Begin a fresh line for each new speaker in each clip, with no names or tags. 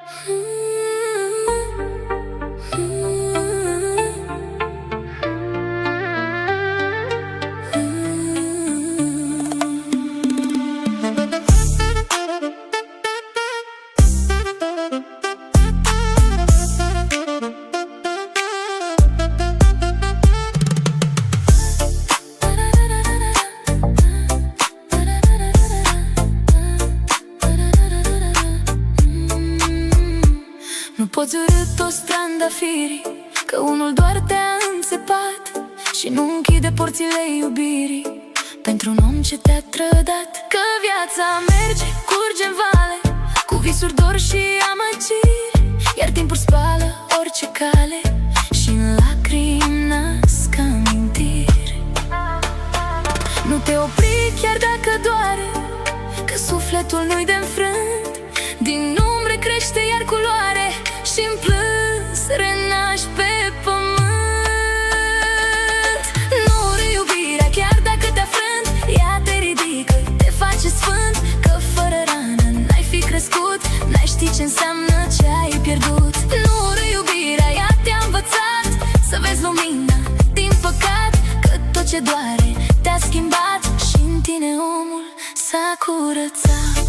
Nu poți urâ toți trandafirii, că unul doar te-a înțepat și nu închide porțile iubirii pentru un om ce te-a trădat. Că viața merge, curge în vale, cu visuri, dor și amăgiri, iar timpul spală orice cale și în lacrimi nasc amintiri. Nu te opri chiar dacă doare, că sufletul nu-i de înfrânt. Din umbre crește iar culoare și în plâns renaști pe pământ. Nu urâ iubirea chiar dacă te-a frânt, ea te ridică, te face sfânt. Că fără rană n-ai fi crescut, n-ai ști ce înseamnă ce ai pierdut. Nu urâ iubirea, ea te-a învățat să vezi lumina din păcat. Că tot ce doare te-a schimbat și în tine omul s-a curățat.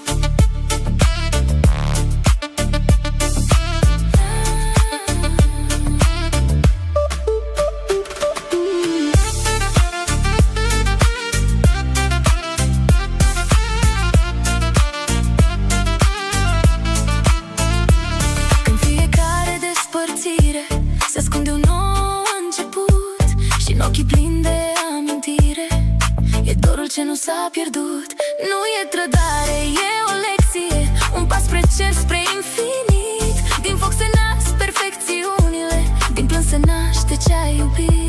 Se ascunde un nou început și în ochii plini de amintire e dorul ce nu s-a pierdut. Nu e trădare, e o lecție, un pas spre cer, spre infinit. Din foc se nasc perfecțiunile, din plâns se naște ce ai iubit.